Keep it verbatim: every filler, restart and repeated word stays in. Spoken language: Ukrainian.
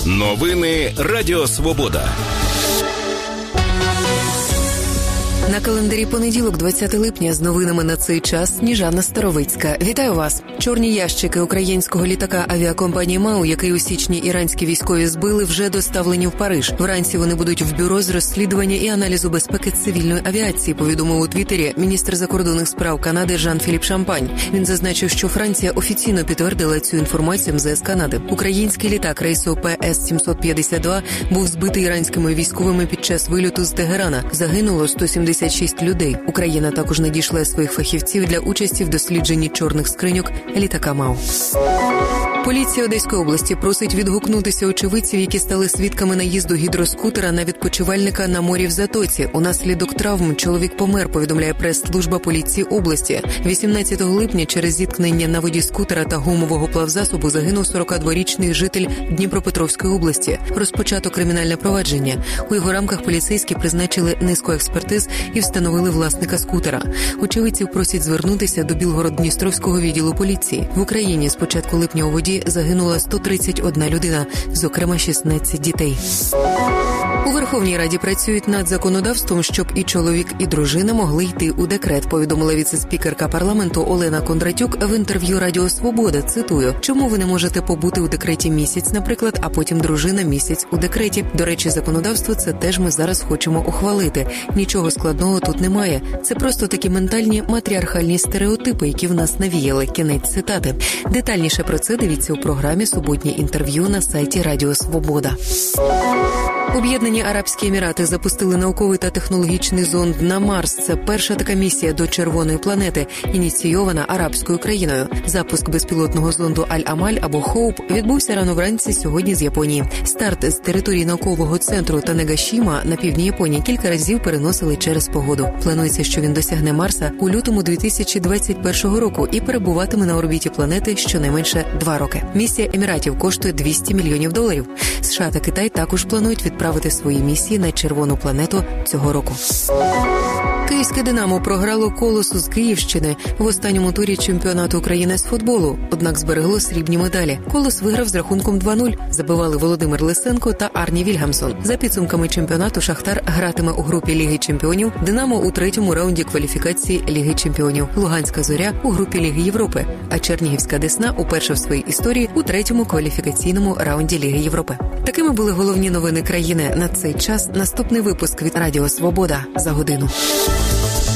Новини Радіо Свобода. На календарі понеділок, двадцяте липня, з новинами на цей час Сніжана Старовицька. Вітаю вас! Чорні ящики українського літака авіакомпанії МАУ, який у січні іранські військові збили, вже доставлені в Париж. Вранці вони будуть в бюро з розслідування і аналізу безпеки цивільної авіації, повідомив у Твіттері міністр закордонних справ Канади Жан-Філіп Шампань. Він зазначив, що Франція офіційно підтвердила цю інформацію ем зе ес Канади. Український літак рейсу пе ес сімсот п'ятдесят два був збитий іранськими військовими під час вильоту з Тегерана. Загинуло сто сімдесят шість людей. Україна також надійшла своїх фахівців для участі в дослідженні чорних скриньок літака МАУ. Поліція Одеської області просить відгукнутися очевидців, які стали свідками наїзду гідроскутера на відпочивальника на морі в Затоці. Унаслідок травм чоловік помер, повідомляє прес-служба поліції області. вісімнадцятого липня через зіткнення на воді скутера та гумового плавзасобу загинув сорокадворічний житель Дніпропетровської області. Розпочато кримінальне провадження. У його рамках поліцейські призначили низку експертиз і встановили власника скутера. Очевидців просять звернутися до Білгород-Дністровського відділу поліції. В Україні з початку липня у воді загинула сто тридцять одна людина, зокрема шістнадцять дітей. У Верховній Раді працюють над законодавством, щоб і чоловік, і дружина могли йти у декрет, повідомила віце-спікерка парламенту Олена Кондратюк в інтерв'ю Радіо Свобода. Цитую: «Чому ви не можете побути у декреті місяць, наприклад, а потім дружина місяць у декреті? До речі, законодавство це теж ми зараз хочемо ухвалити. Нічого складного тут немає. Це просто такі ментальні матріархальні стереотипи, які в нас навіяли». Кінець цитати. Детальніше про це дивіться у програмі «Суботнє інтерв'ю» на сайті Радіо Свобода. Об'єднані Арабські Емірати запустили науковий та технологічний зонд на Марс. Це перша така місія до червоної планети, ініційована арабською країною. Запуск безпілотного зонду Аль-Амаль або Хоуп відбувся рано вранці сьогодні з Японії. Старт з території наукового центру Танегашіма на півдні Японії кілька разів переносили через погоду. Планується, що він досягне Марса у лютому дві тисячі двадцять першого року і перебуватиме на орбіті планети щонайменше два роки. Місія Еміратів коштує двісті мільйонів доларів. США та Китай також планують відправити свої місії на червону планету цього року. Київське «Динамо» програло «Колосу» з Київщини в останньому турі чемпіонату України з футболу, однак зберегло срібні медалі. «Колос» виграв з рахунком два нуль. Забивали Володимир Лисенко та Арні Вільгамсон. За підсумками чемпіонату «Шахтар» гратиме у групі Ліги чемпіонів, «Динамо» у третьому раунді кваліфікації Ліги чемпіонів, Луганська «Зоря» у групі Ліги Європи, а Чернігівська «Десна» уперше в своїй історії у третьому кваліфікаційному раунді Ліги Європи. Такими були головні новини країни на цей час. Наступний випуск від Радіо Свобода за годину.